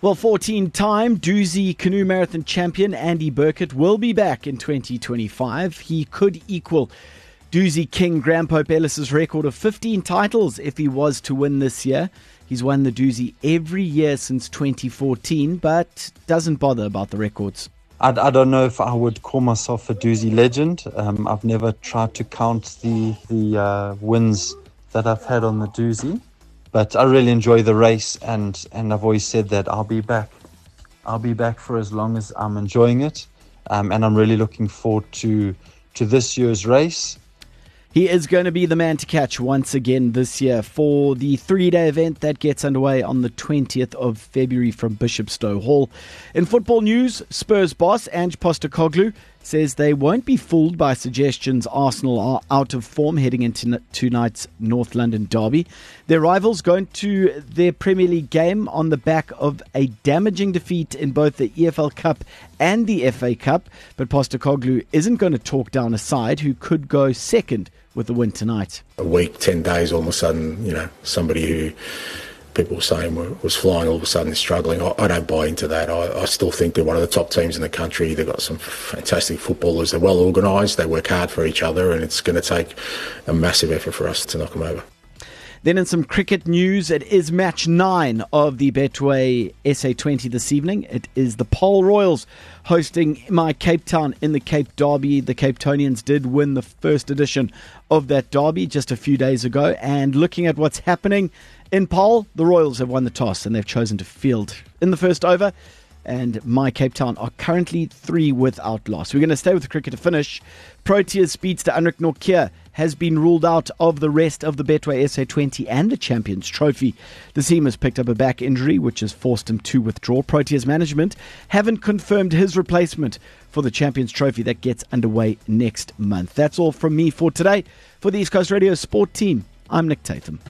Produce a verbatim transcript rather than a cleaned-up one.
Well, fourteen-time Dusi Canoe Marathon champion Andy Burkett will be back in twenty twenty-five. He could equal Dusi King Graham Pope Ellis's record of fifteen titles if he was to win this year. He's won the Dusi every year since twenty fourteen, but doesn't bother about the records. I, I don't know if I would call myself a Dusi legend. Um, I've never tried to count the, the uh, wins that I've had on the Dusi. But I really enjoy the race, and, and I've always said that I'll be back. I'll be back for as long as I'm enjoying it, um, and I'm really looking forward to to this year's race. He is going to be the man to catch once again this year for the three-day event that gets underway on the twentieth of February from Bishopstow Hall. In football news, Spurs boss Ange Postecoglou says they won't be fooled by suggestions Arsenal are out of form heading into tonight's North London derby. Their rivals go into their Premier League game on the back of a damaging defeat in both the E F L Cup and the F A Cup, but Postecoglou isn't going to talk down a side who could go second with the win tonight. A week, ten days, all of a sudden, you know, somebody who people were saying was flying, all of a sudden is struggling. I, I don't buy into that. I, I still think they're one of the top teams in the country. They've got some fantastic footballers. They're well organised. They work hard for each other, and it's going to take a massive effort for us to knock them over. Then in some cricket news, it is match nine of the Betway S A twenty this evening. It is the Paarl Royals hosting my Cape Town in the Cape Derby. The Cape Townians did win the first edition of that derby just a few days ago. And looking at what's happening in Paarl, the Royals have won the toss and they've chosen to field in the first over. And my Cape Town are currently three without loss. We're going to stay with the cricket to finish. Proteas speedster Anrich Nortje has been ruled out of the rest of the Betway S A twenty and the Champions Trophy. The team has picked up a back injury, which has forced him to withdraw. Proteas management haven't confirmed his replacement for the Champions Trophy that gets underway next month. That's all from me for today. For the East Coast Radio Sport team, I'm Nick Tatham.